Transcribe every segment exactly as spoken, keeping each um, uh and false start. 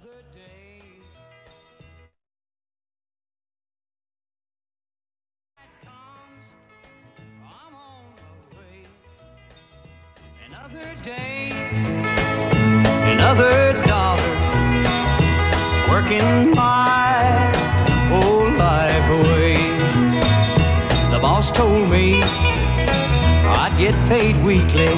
Another day comes, I'm on my way. Another day, another dollar, working my whole life away. The boss told me I'd get paid weekly.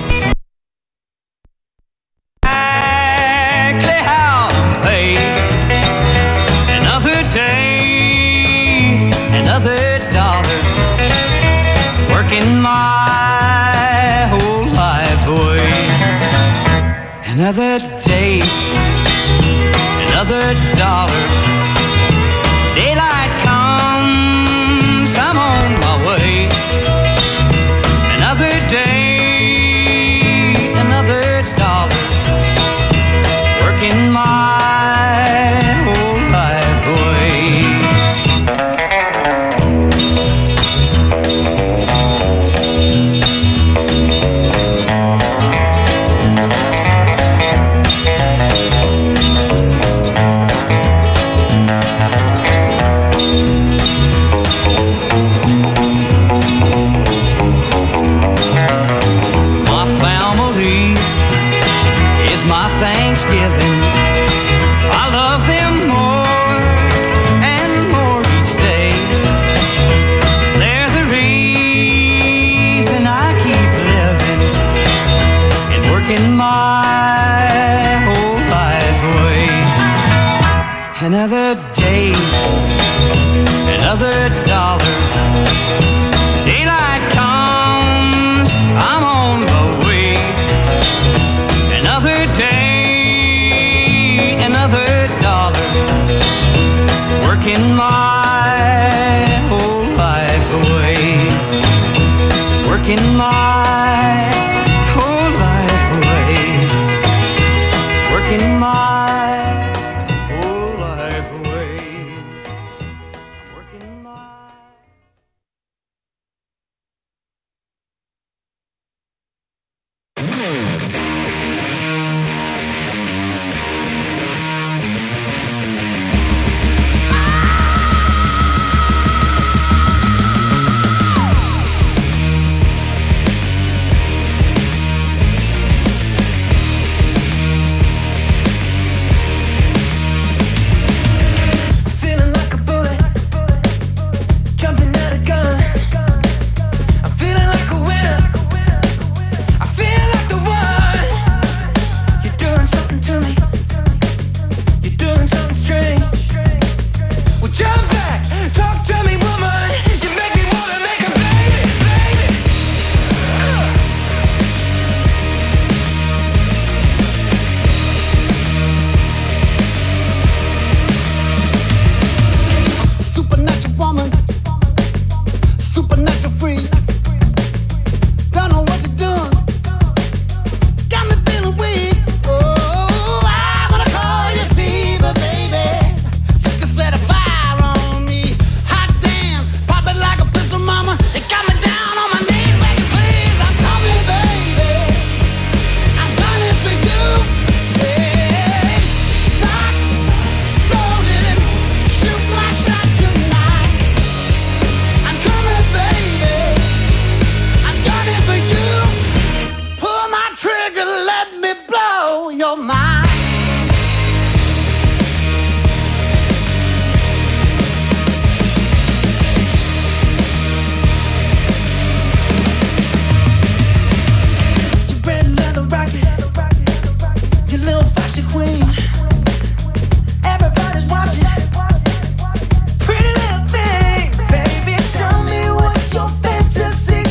Another dollar, working my whole life away. Another day, another dollar. Daylight comes, I'm on my way. Another day, another dollar, working my whole life away. Thanksgiving, I love them more and more each day. They're the reason I keep living and working my whole life away. Another day, another dollar. Daylight comes, I'm on the way. Another day, another dollar, working my whole life away, working my whole life away, working my whole life away, working my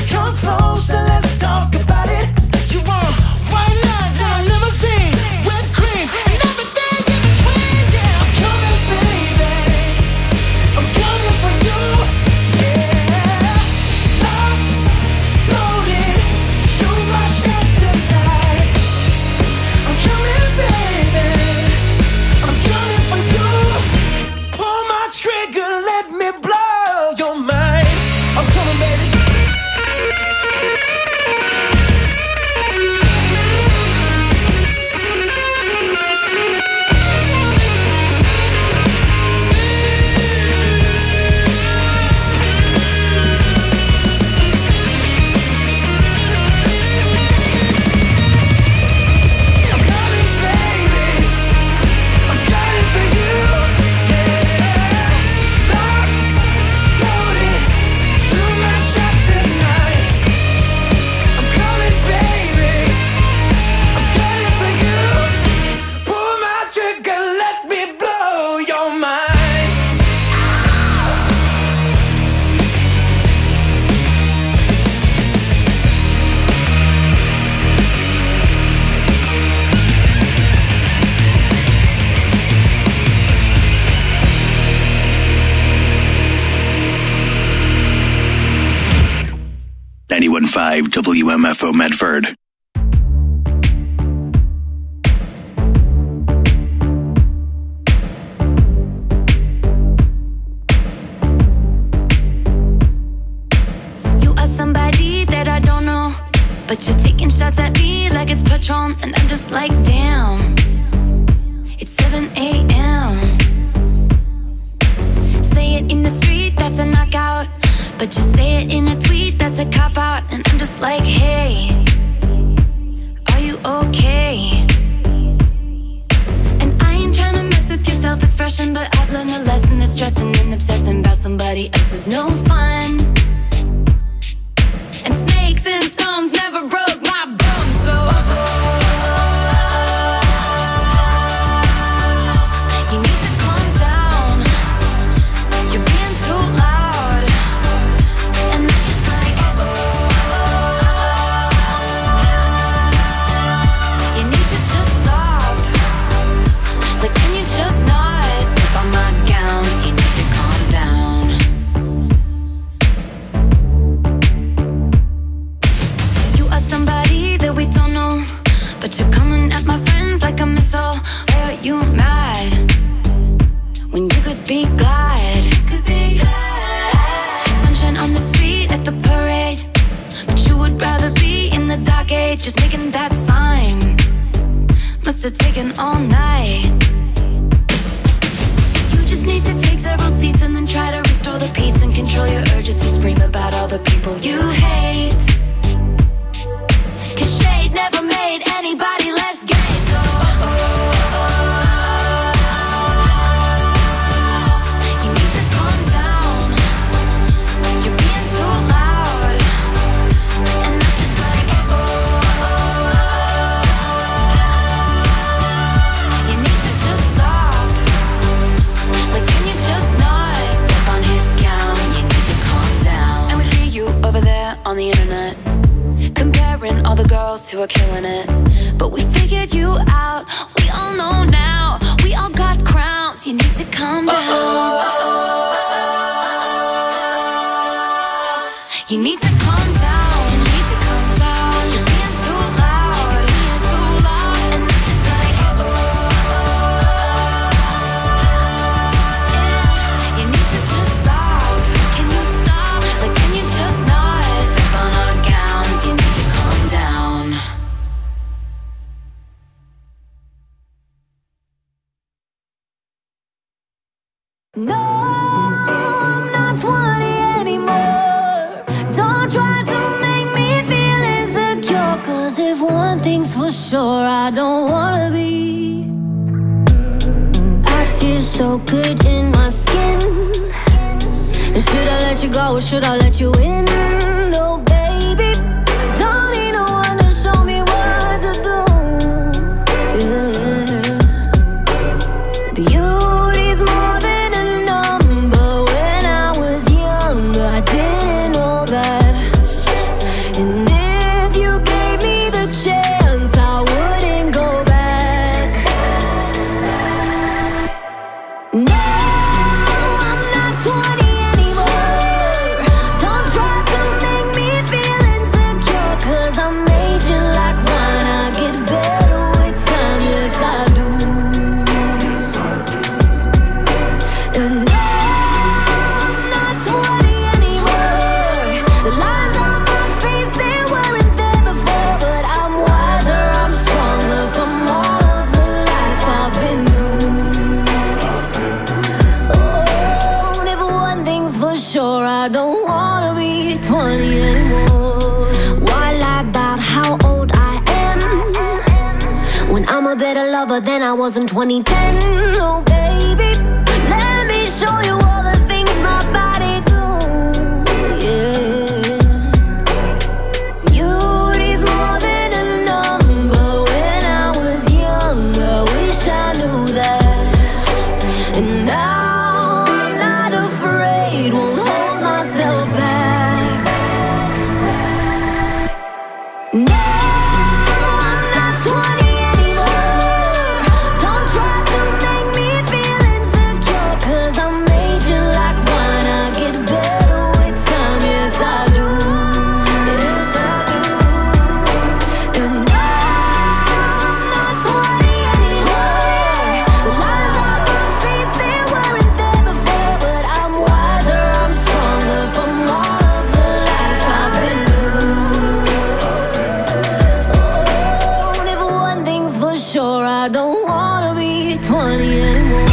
With ninety-one point five W M F O Medford. You are somebody that I don't know, but you're taking shots at me like it's Patron, and I'm just like, damn, it's seven A M Say it in the street, that's a knockout, but you say it in a tweet, that's a cop-out. And I'm just like, hey, are you okay? And I ain't tryna mess with your self-expression, but I've learned a lesson that stressing and obsessing about somebody else is no fun. And snakes and stones never broke my bones, so you need to calm down. You're being too loud. And I'm just like, you need to just stop. Like, can you just not step on my gown? You need to calm down. You are somebody that we don't know, but you're coming at my friends like a missile. Why are you mad when you could be glad? Could be glad. Sunshine on the street at the parade, but you would rather be in the dark age, just making that sign. Must have taken all night. You just need to take several seats and then try to restore the peace and control your urges to scream about all the people you hate. Cause shade never made anybody less gay, so you need to calm down. You're being too loud. And I'm just like, you need to just stop. Like, can you just not step on his gown? You need to calm down. And we see you over there on the internet, comparing all the girls who are killing it. But we figured you out, we all know now. We all got crowns, you need to calm down. You need to calm down, you need to calm down. You're being too loud, being too loud. And I'm just like, yeah, you need to just stop. Can you stop? Like, can you just not step on our gowns? You need to calm down. No, I'm not twenty anymore. Don't try to make me feel insecure, cause if one thing's for sure, I don't wanna be. I feel so good in my skin. And should I let you go or should I let you in? No, baby, don't need no one to show me what to do. Yeah. Beauty's more than a number. When I was younger, I didn't know that. And if you gave me the chance, I wouldn't go back. No, I'm not twenty anymore. Don't try to make me feel insecure, cause I'm aging like wine. I get better with time, yes I do. And no, I'm not twenty anymore. The lines on my face, they weren't there before, but I'm wiser, I'm stronger from all of the life I've been through. Oh, and if one thing's for sure, I don't wanna be twenty anymore. Why lie about how old I am when I'm a better lover than I was in twenty ten? Oh baby, let me show you all the things my body do. Yeah. Beauty's more than a number. When I was younger, wish I knew that. And now I'm not afraid, won't hold myself back. No, I'm not twenty anymore. Don't try to make me feel insecure, cause I'm aging I don't wanna be twenty anymore.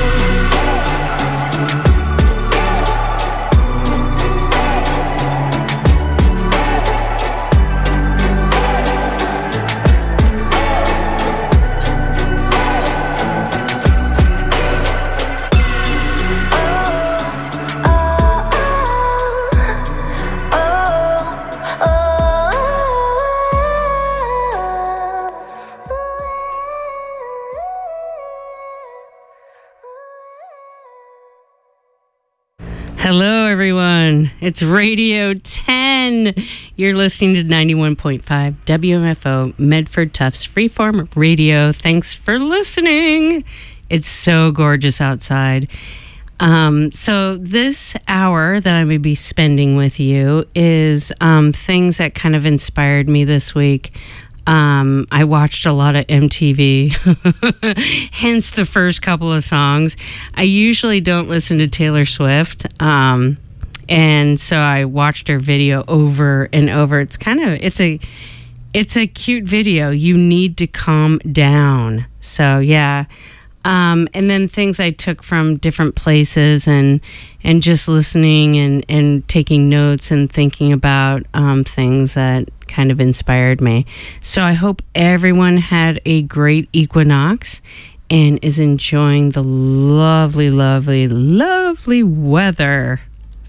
Hello, everyone. It's Radio ten. You're listening to ninety-one point five W M F O Medford Tufts Freeform Radio. Thanks for listening. It's so gorgeous outside. Um, so this hour that I'm going to be spending with you is um, things that kind of inspired me this week. Um, I watched a lot of M T V, hence the first couple of songs. I usually don't listen to Taylor Swift, um, and so I watched her video over and over. It's kind of, it's a, it's a cute video. You need to calm down. So yeah. Um, and then things I took from different places and and just listening and, and taking notes and thinking about um, things that kind of inspired me. So I hope everyone had a great equinox and is enjoying the lovely, lovely, lovely weather.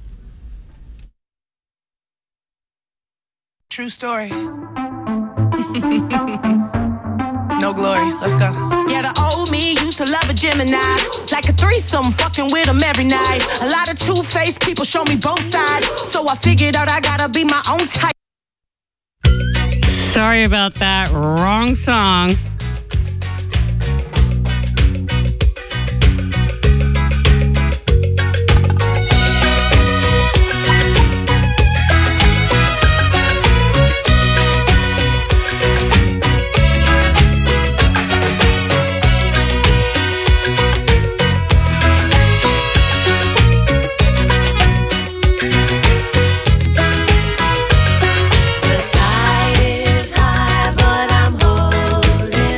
True story. No glory. Let's go. Yeah, the old me used to love a Gemini. Like a threesome, fucking with them every night. A lot of two-faced people show me both sides. So I figured out I gotta be my own type. Sorry about that. Wrong song. The tide is high, but I'm holding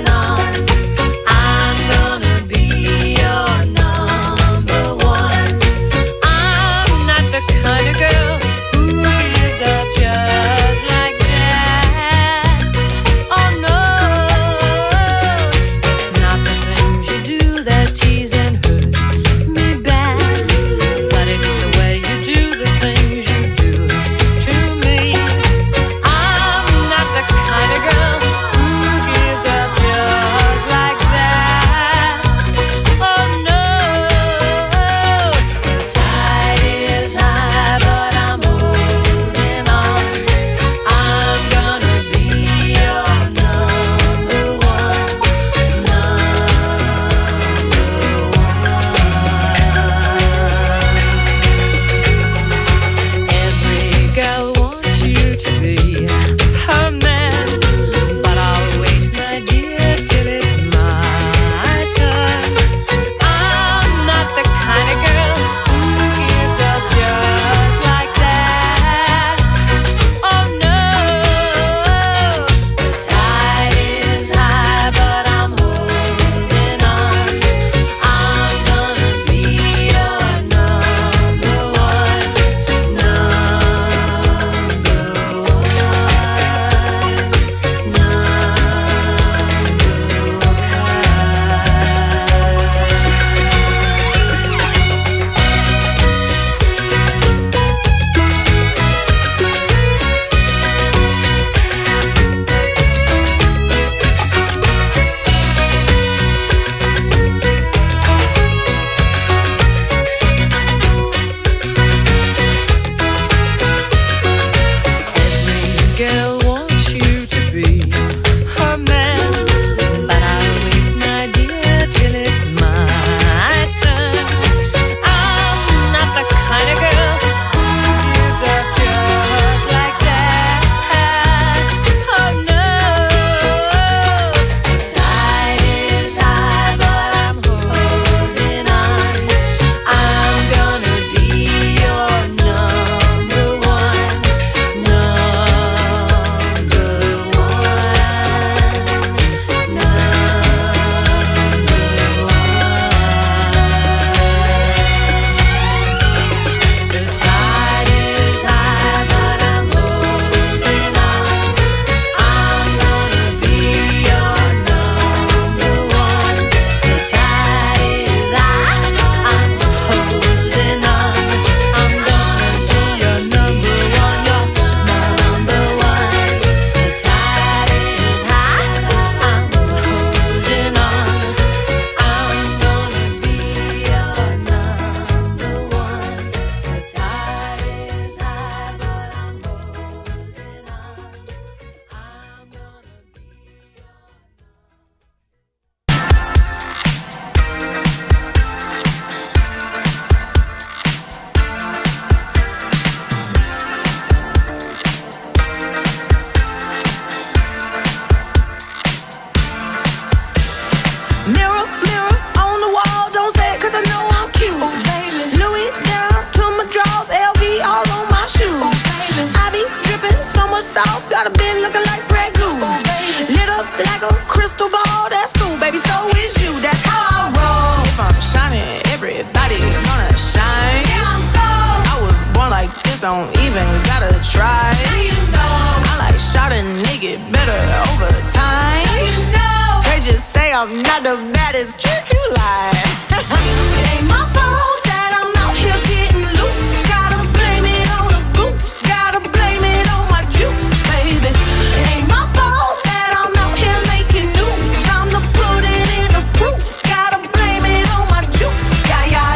Mirror, mirror on the wall, don't say it cause I know I'm cute. Ooh, baby. Louis down to my drawers, L V all on my shoes. Ooh, baby. I be dripping so much sauce, got a bit looking like Grey Goose. Lit up like a crystal ball, that's cool, baby, so is you, that's how I roll. If I'm shining, everybody gonna shine. Yeah, I'm gold. I was born like this, don't even gotta try. Now you know. I like shot a nigga better over time. Now you know. They just say I'm not the baddest trick you like. It ain't my fault that I'm out here getting loose. Gotta blame it on the goose. Gotta blame it on my juice, baby. It ain't my fault that I'm out here making news. Time to put it in the proof. Gotta blame it on my juice. Yeah, yeah,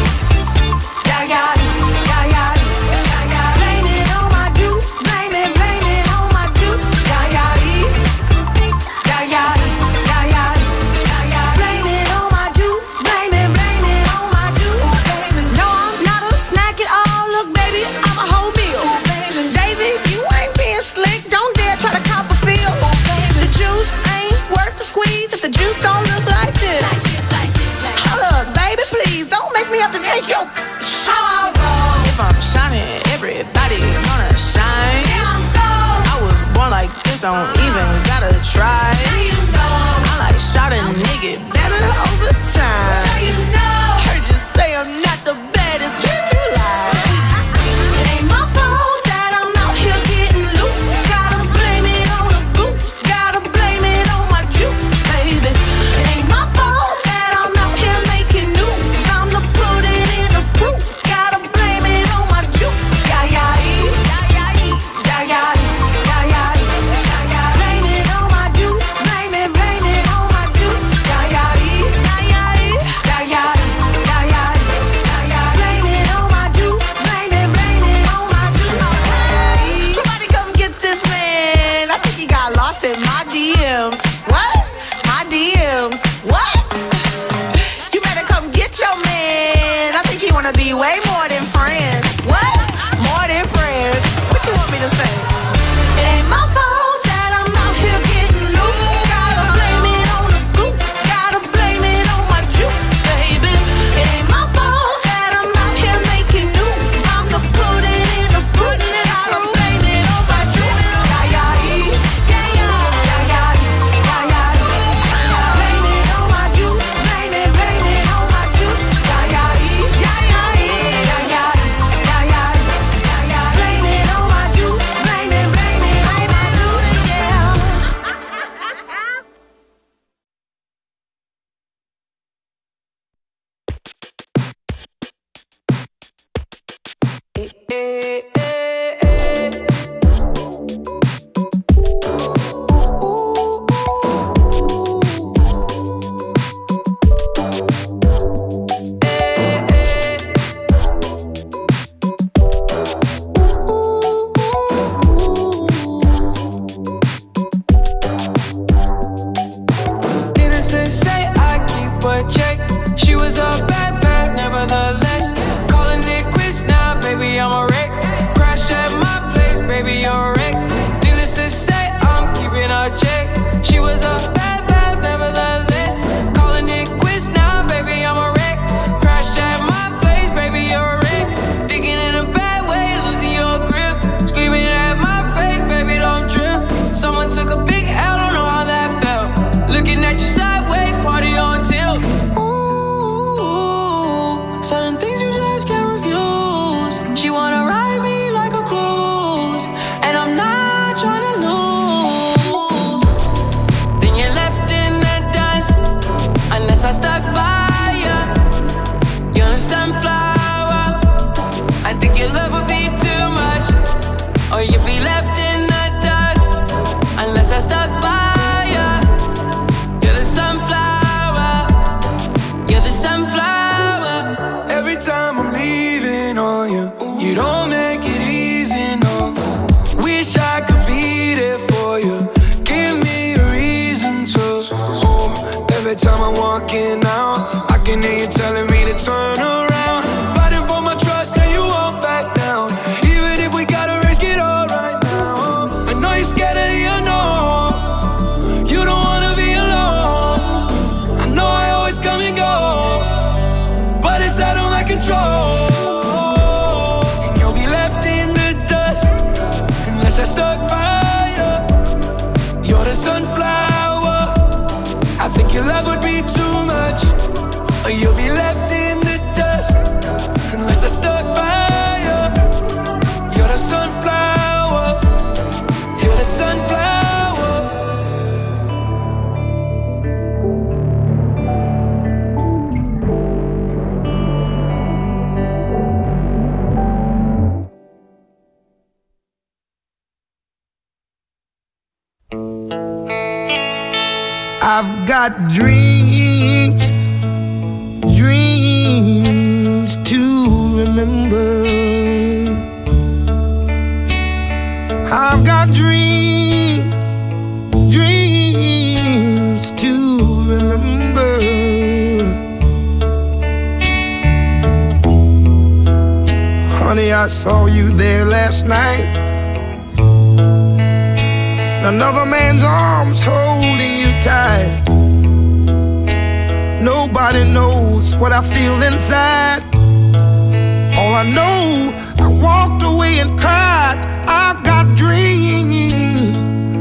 yeah, yeah, yeah, yeah, yeah. Blame it on my juice. Blame it, blame it on my juice. Yeah, yeah, yeah, yeah, yeah, yeah, yeah. Blame it on my juice. Blame it, blame it on my juice. No, I'm not a snack at all. Look, baby, I'm a whole meal. David, you ain't being slick. Don't dare try to cop a feel. The juice ain't worth the squeeze if the juice don't look like this. Hold up, baby, please don't make me have to take your shower. If I'm shining, everybody gonna shine. Yeah, I'm gold. I was born like this, don't even gotta try. Now you know. I like shot a nigga better over time. Now you know. Heard you say I'm not the baddest trick you like. It ain't my fault that I'm out here getting loose. Gotta blame it on the goose. Gotta blame it on my juice, baby. It ain't my fault that I'm out here making news. Time to put it in the proof. Gotta blame it on my juice. Yeah, yeah, yeah, yeah, yeah, yeah, yeah, yeah, yeah. Blame it on my juice. Blame it, blame it on my juice. Yeah, yeah, yeah, yeah, yeah, yeah, yeah, yeah, yeah. Blame it on my juice. Blame it, blame it on my juice. Okay. Somebody come get this man. I think he got lost in my D Ms. What? My D Ms. What? You better come get your man. I think he wanna be way more than friends. What? More than friends. What you want me to say? It ain't my fault that I'm out here getting loose. Gotta blame it on the goose. Gotta blame it on my juice, baby. It ain't my fault that I'm out here making news. Time to put it in the proof. Gotta blame it on my juice. Yeah, yeah, yeah, yeah, yeah, yeah, yeah, yeah. Blame it on my juice. Blame it, blame it on my juice. Yeah, yeah, yeah, yeah, yeah, yeah, yeah, yeah, yeah. Blame it on my juice. Blame it, blame it on my juice. Yeah. Needless to say, I keep a check. She was a bad, bad, nevertheless. Calling it quits now, baby, I'm a wreck. Crash at my place, baby, you're a wreck. Needless to say, I'm keeping a check. She was a bad, bad, nevertheless. Calling it quits now, baby, I'm a wreck. Crash at my place, baby, you're a wreck. Thinking in a bad way, losing your grip. Screaming at my face, baby, don't trip. Someone took a big L, don't know how that felt. Looking at you sideways, party on tilt. Ooh, certain things you just can't refuse. She wanna ride me like a cruise, and I'm not trying to lose. Then you're left in the dust, unless I stuck by ya. You're a sunflower. I think your love would be too much, or you'd be left in the dust, unless I stuck by ya. You're the sunflower. You're the sunflower. Every time I'm leaving on you, you don't make it easy, no. Wish I could be there for you. Give me a reason to. Oh, every time I'm walking out, I can hear you telling me to turn around. Fighting for my trust and you won't back down. Even if we gotta risk it all right now. I know you're scared of the unknown. You don't wanna be alone. I know your love would be too much, or you'll be left in the dust. Unless I stuck by you. You're the sunflower. You're the sunflower. I've got dreams, dreams to remember. I've got dreams, dreams to remember. Honey, I saw you there last night. Another man's arms holding you tight. Nobody knows what I feel inside. All I know, I walked away and cried. I've got dreams,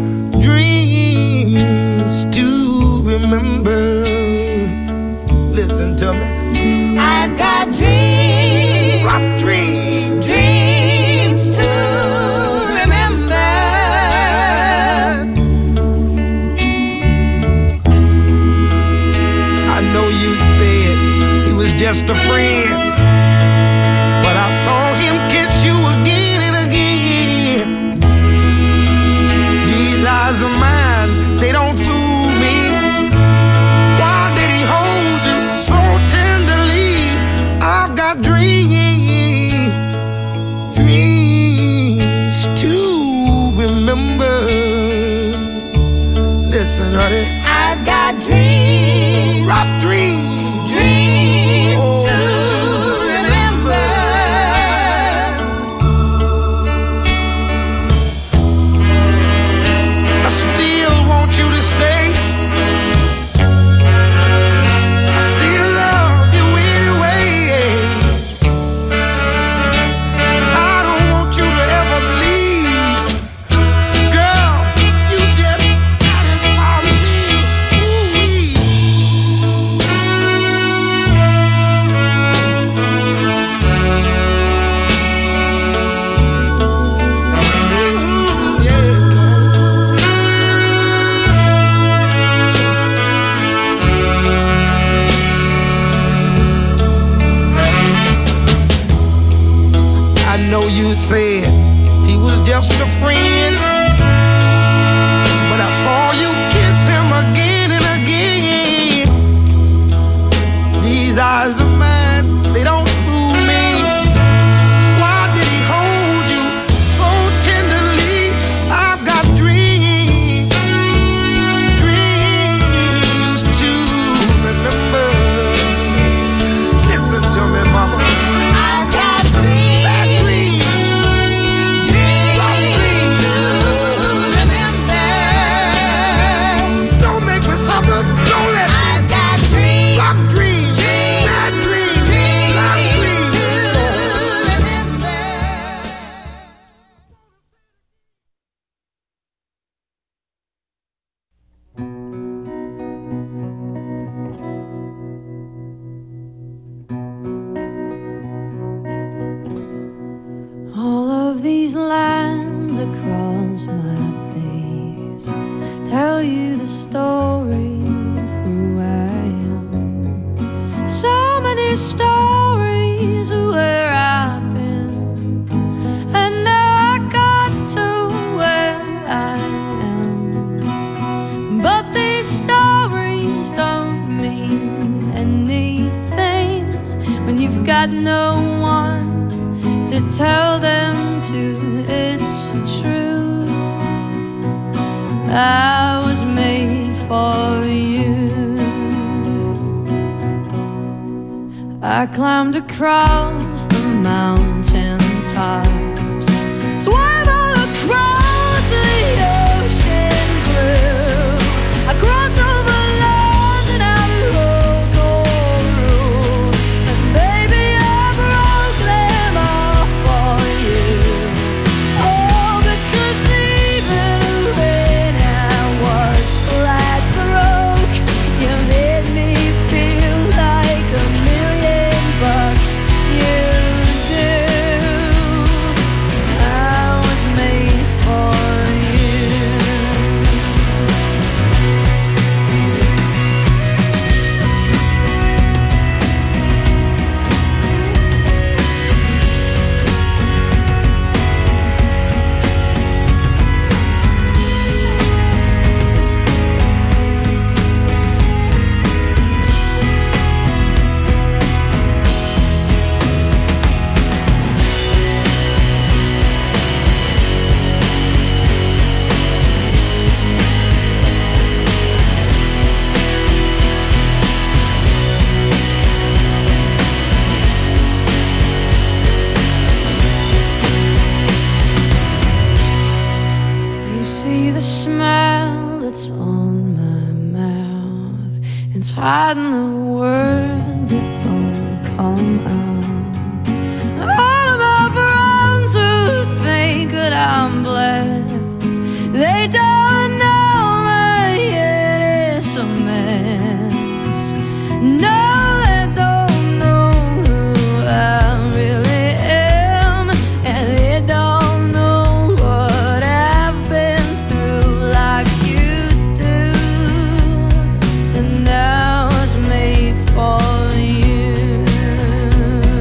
dreams to remember. Listen to me. I've got dreams, rough dreams, dreams to remember. I know you said he was just a friend, but I saw him kiss you again and again. These eyes of mine, they don't fool me. Why did he hold you so tenderly? I've got dreams, dreams to remember. Listen, honey, I've got dreams, rough dreams, dreams oh, to remember. I still want you to stay. I still love you anyway. I don't want you to ever leave. Girl, you just satisfy me. Ooh-wee. Ooh, yeah. I know you said he was just a friend, but I saw you kiss him again and again. These eyes of mine, they don't fool me. Why did he hold you so tenderly? I've got dreams, dreams to remember. Listen to me, mama. I've got dreams, That dream, dreams to remember. don't make me suffer. Don't let me. I've got dreams, Rough dreams, dreams, bad dreams, dreams rough to dreams. remember. All of these lines across my face tell you the story of who I am. So many stories of where I've been, and now I got to where I am. But these stories don't mean anything when you've got no one to tell them to. It's true, I was made for you. I climbed across the mountain tops, swam all across the ocean blue. I crossed over lands and I broke all rules, and baby I broke them all for you. Oh, because even when I was flat broke, you It's hiding the words that don't come out. All of my friends who think that I'm blessed, they don't know my head is a mess. No, they don't know who I really am, and they don't know what I've been through like you do. And I was made for you.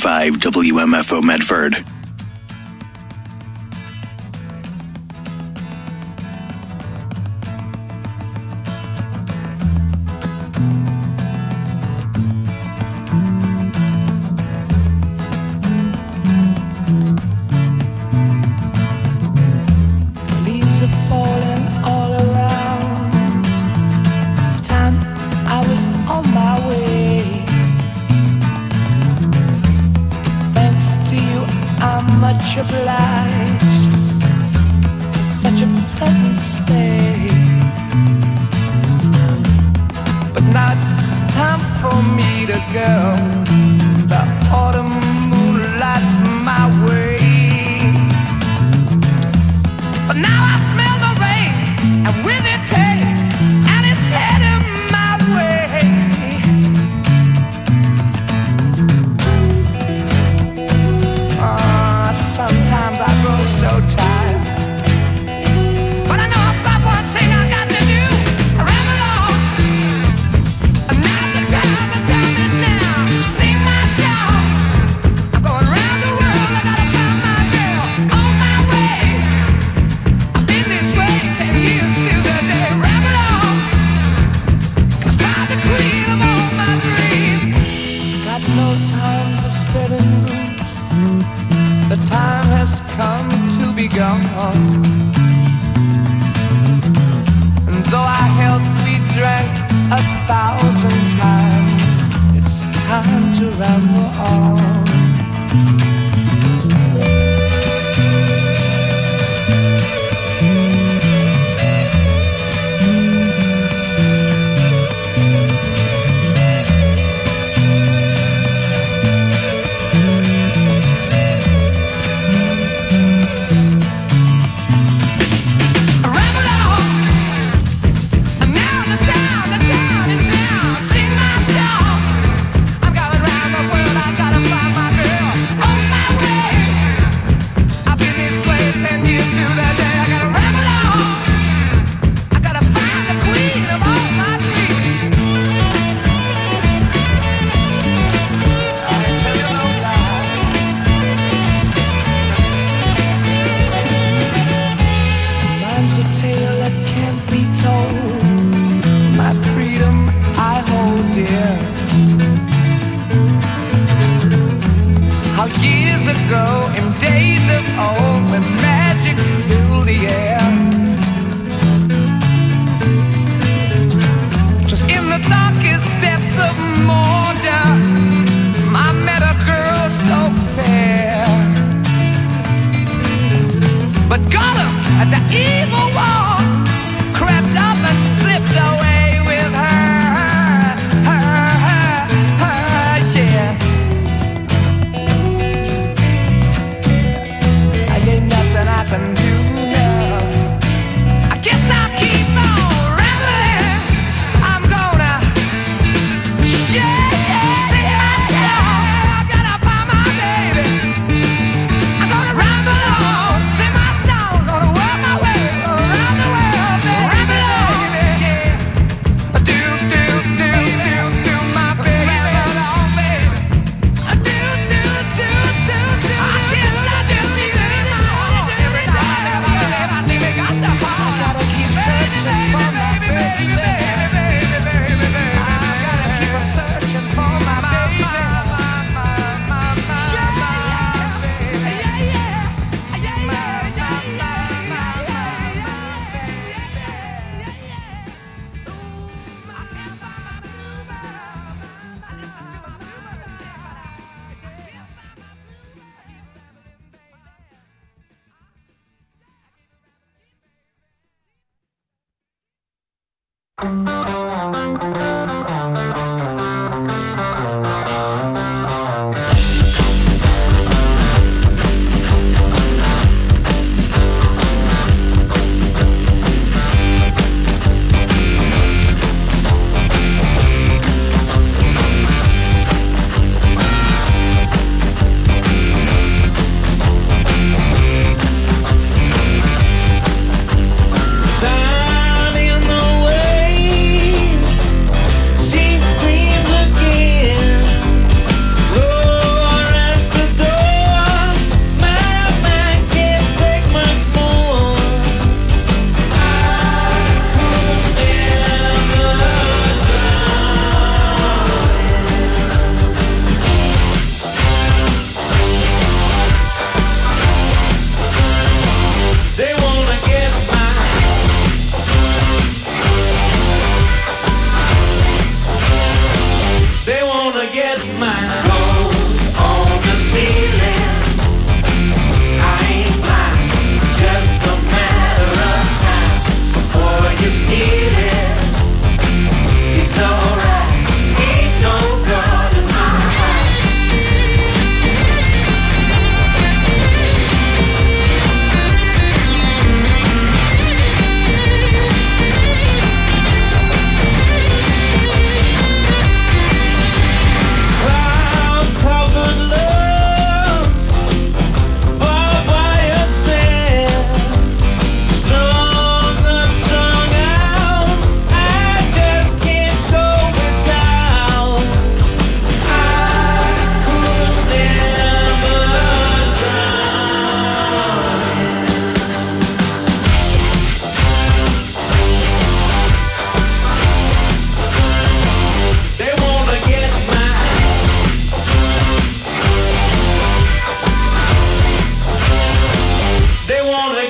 five W M F O Medford. Leaves are falling all around. Time I was on my way. Thanks to you, I'm much obliged for such a pleasant stay. But now it's time for me to go. The autumn moon lights my way. But now I smell the rain, and with it pain, and it's heading my way. Ah, sometimes I grow so tired, but I know about one thing I got to do. I ramble on, and now the time, the time is now. Sing my song. I'm going round the world. I gotta find my girl on my way. Been this way ten years to the day. Ramble on, find the queen of all my dreams. Got no time for spreading news. The time has come to be gone. And though our health we drank a thousand times, it's time to ramble on. Ramble on, and now the time, the time is now. Sing my song. I'm going round the world. I gotta find my girl on my way. I've been this way ten years to the day. I gotta ramble on. I gotta find the queen of all my dreams. I tell you no lie. Mine's a tale that can't be told. My freedom I hold dear. How years ago, in days of old, when magic filled the air, just in the darkest depths of Mordor, I met a girl so fair. But Gollum, the evil one, crept up and slipped away with her, her, her, her, yeah. I ain't nothing I can do now. I guess I'll keep on rambling. I'm gonna yeah, sing my song. I gotta find my baby. I'm gonna ramble on, sing my song, gonna work my way around the world, baby. Ramble on, yeah. Do, do, do, do, do, my baby. Ramble on, baby. Do, do, do, do, do. I guess I just need it all. Every time I think I got the power. I gotta keep searching for my baby, baby, baby, baby, baby. I gotta keep a searching for my baby. Down in the way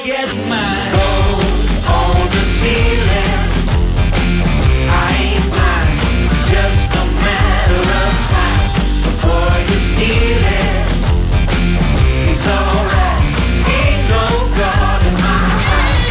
get mine. Gold on the ceiling. I ain't blind, just a matter of time before you steal it. It's alright, ain't no God in my heart.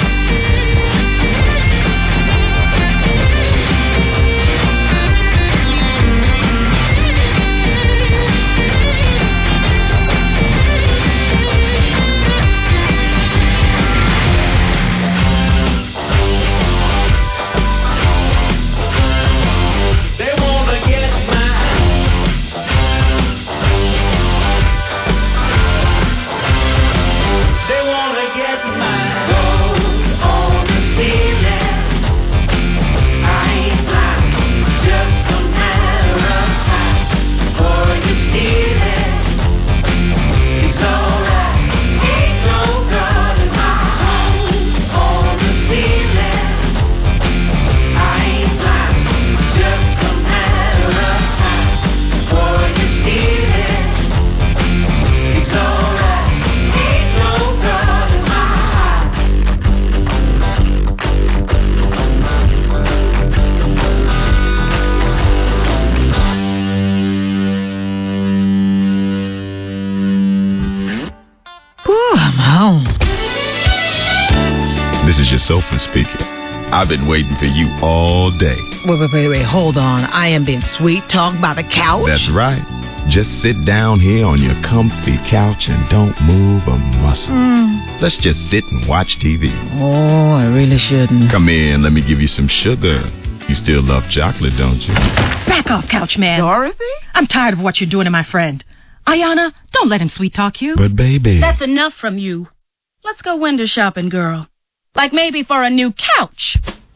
Sofa speaking. I've been waiting for you all day. Wait, wait, wait, wait, hold on. I am being sweet talked by the couch? That's right. Just sit down here on your comfy couch and don't move a muscle. Mm. Let's just sit and watch T V. Oh, I really shouldn't. Come in, let me give you some sugar. You still love chocolate, don't you? Back off, couch man. Dorothy? I'm tired of what you're doing to my friend. Ayana, don't let him sweet talk you. But baby. That's enough from you. Let's go window shopping, girl. Like maybe for a new couch.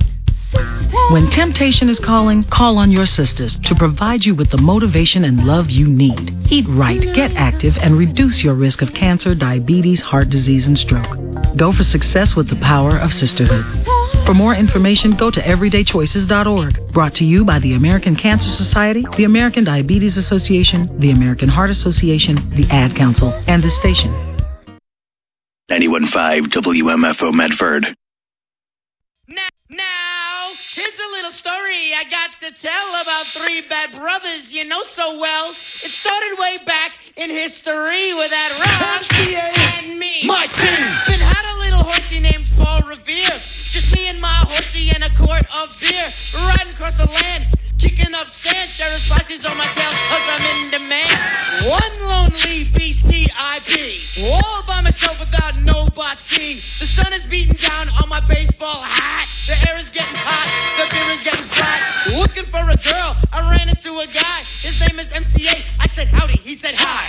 When temptation is calling, call on your sisters to provide you with the motivation and love you need. Eat right, get active, and reduce your risk of cancer, diabetes, heart disease, and stroke. Go for success with the power of sisterhood. For more information, go to everyday choices dot org. Brought to you by the American Cancer Society, the American Diabetes Association, the American Heart Association, the Ad Council, and this station. ninety-one point five W M F O Medford. Now, now, here's a little story I got to tell about three bad brothers you know so well. It started way back in history with that Rob and me. My team. Been had a little horsey named Paul Revere. Just me and my horsey in a quart of beer. Riding across the land, kicking up sand. Sheriff spices on my tail cause I'm in demand. One lonely beastie I be. All by myself without nobody. The sun is beating down on my baseball hat. The air is getting hot, the beer is getting flat. Looking for a girl, I ran into a guy. His name is M C A. I said howdy, he said hi.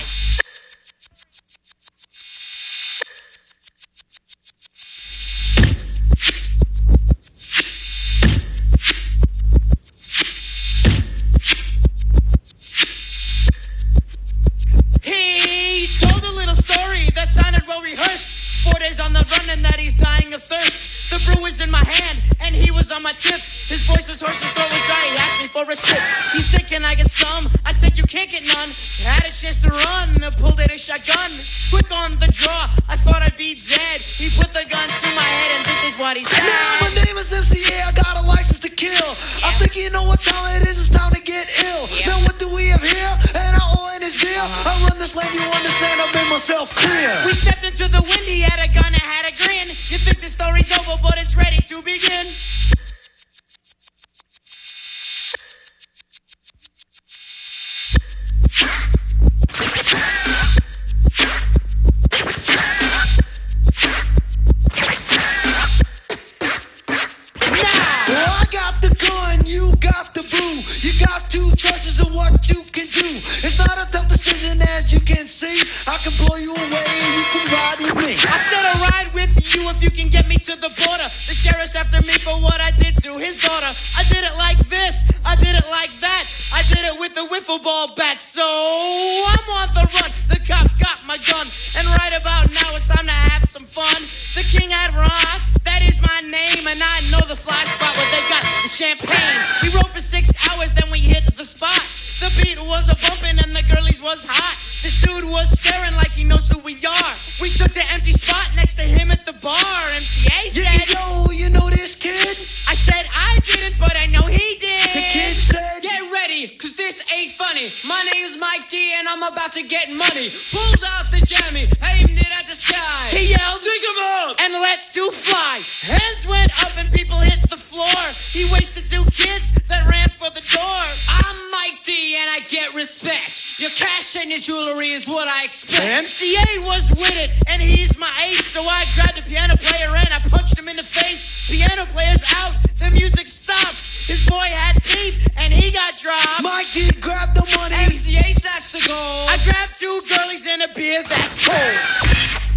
He told a little story that sounded well rehearsed. Four days on the run and that he's dying of thirst. The brew was in my hand and he was on my tip. His voice was hoarse, his throat was dry. He asked me for a sip. He said, can I get some? I said, you can't get none. Had a chance to run, pulled out a shotgun. Quick on the draw, I thought I'd be dead. He put the gun to my head and this is what he said. Now my name is M C A, I got a license to kill. Yeah. I think you know what time it is, it's time to get ill. Yeah. Now what do we have here? And I owe in this beer. Uh-huh. I run this lane, you understand, I've been myself clear. We stepped into the wind, he had a gun and had a grin. You think the story's over, but it's ready to begin. I can blow you away and you can ride with me. I said I'll ride with you if you can get me to the border. The sheriff's after me for what I did to his daughter. I did it like this, I did it like that. I did it with the wiffle ball bat. So I'm on the run, the cop got my gun. And right about now it's time to have some fun. The king had Ron, that is my name. And I know the fly spot where they got the champagne. We rode for six hours, then we hit the spot. The beat was a bumpin' and the girlies was hot. This dude was staring like he knows who we are. We took the empty spot next to him at the bar. about to get money. Pulled out the jammy, aimed it at the sky. He yelled, dig 'em up, and let two fly. Hands went up and people hit the floor. He wasted two kids that ran for the door. I'm Mike D and I get respect. Your cash and your jewelry is what I expect. M C A was with it and he's my ace. So I grabbed the piano player and I punched him in the face. Piano player's out, the music stopped. His boy had beef and he got dropped. Mike D grabbed the money. M C A snatched the gold. I grabbed two girlies and a beer that's cold.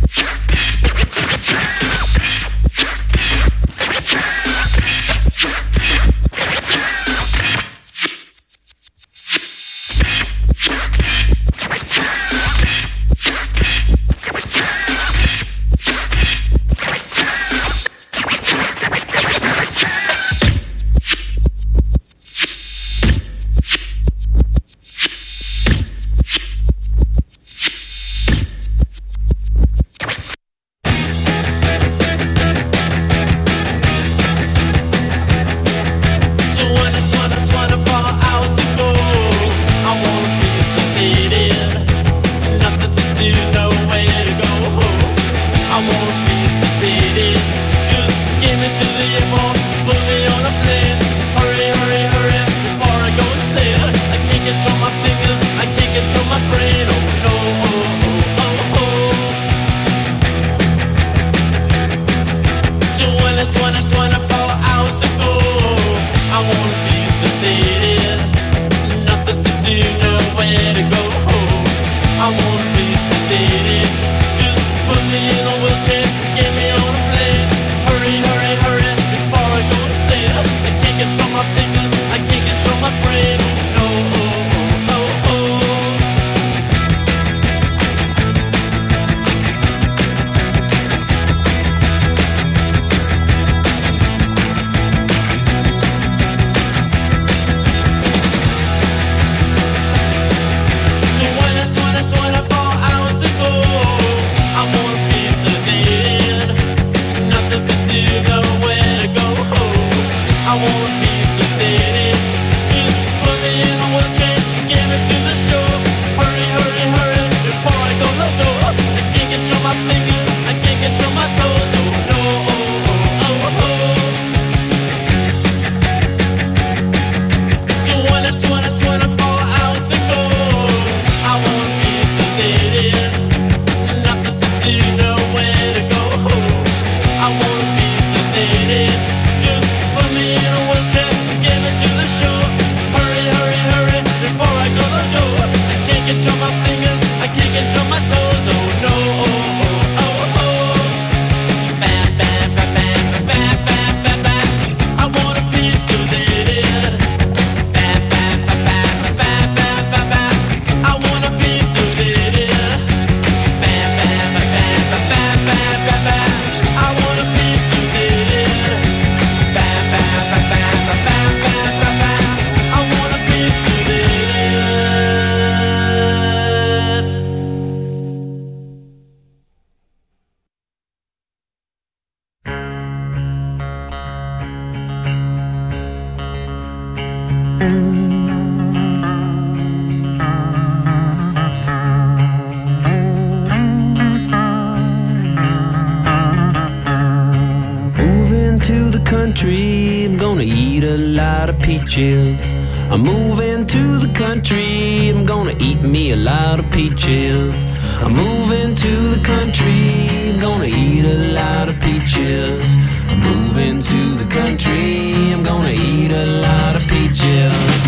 Peaches. I'm moving to the country. I'm gonna eat me a lot of peaches. I'm moving to the country. I'm gonna eat a lot of peaches. I'm moving to the country. I'm gonna eat a lot of peaches.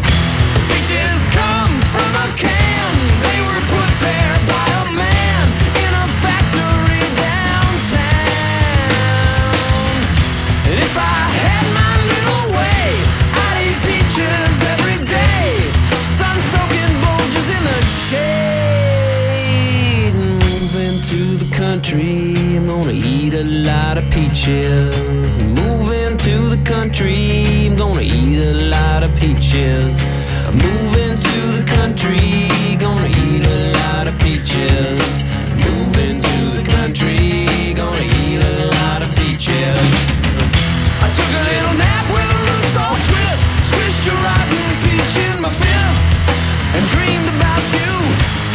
Peaches come from a can. They were put there by a man in a factory downtown. And if I had my little way, every day, sun-soaking bulges in the shade. Moving to the country, I'm gonna eat a lot of peaches. Moving to the country, I'm gonna eat a lot of peaches. Moving to the country, gonna eat a lot of peaches. Moving to the country, gonna eat a lot of peaches. I took a little nap with the roots all twist. Squished your rotten peach in my fist and dreamed about you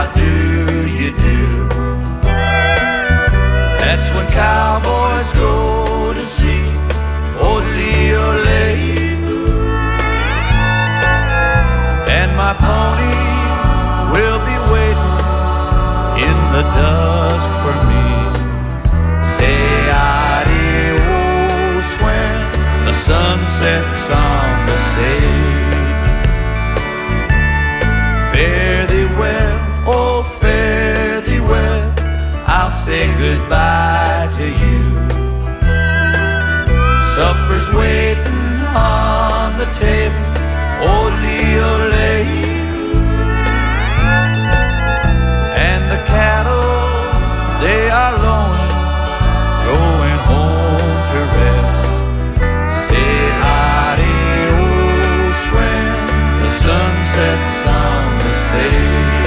what do you do? That's when cowboys go to see old Leo Leo, and my pony will be waiting in the dusk for me. Say adios when the sun sets on the sage. Fare thee well, oh fare thee well, I'll say goodbye to you. Supper's waiting on the table, oh Leo Leo, and the cattle, they are lowing, going home to rest. Say adios when the sun sets on the sage.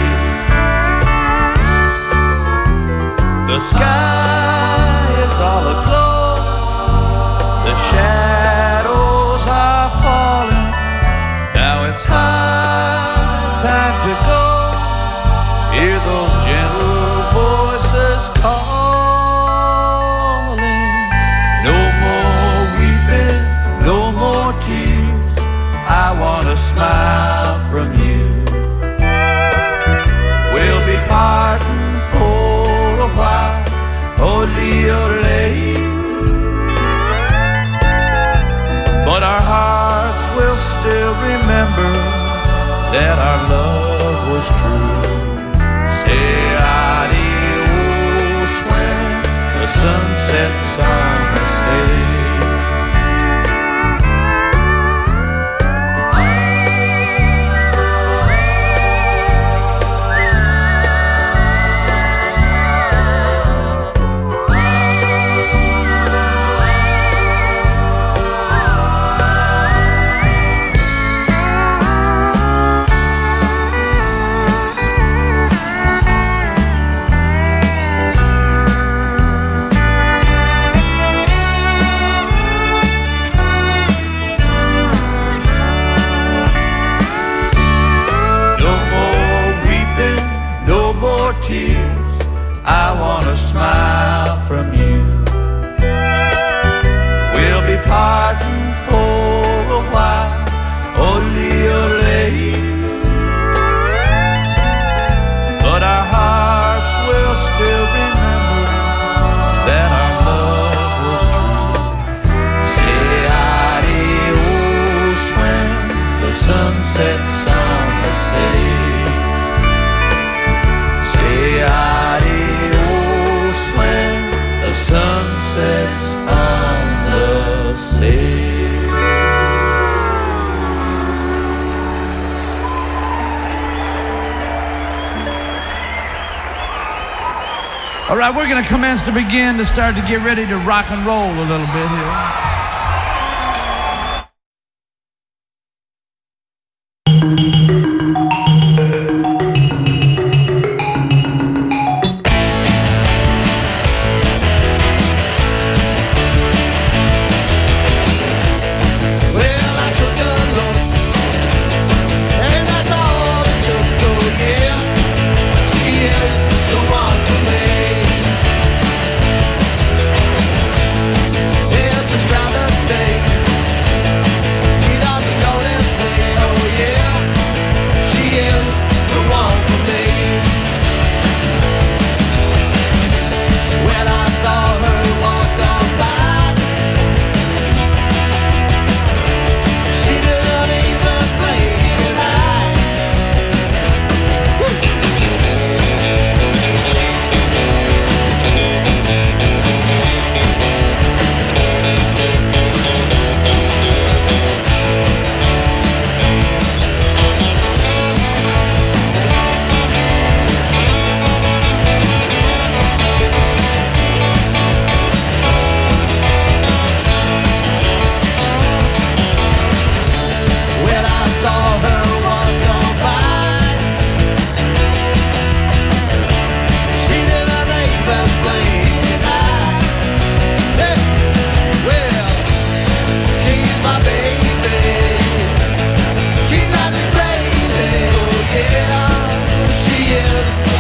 The sky is all aglow, the shadows are falling. Now it's high time to go. Hear those gentle voices calling. No more weeping, no more tears, I want a smile from you. We'll be parting for a while, oh Leo Leo, but our hearts will still remember that our love was true. Say adios when the sun sets on the sage. I want a smile from you. We'll be parting for a while, oh Leo Leo, but our hearts will still remember that our love was true. Say adios when the sun sets on the sage. Say adios when the sun sets on the sage. All right, we're going to commence to begin to start to get ready to rock and roll a little bit here.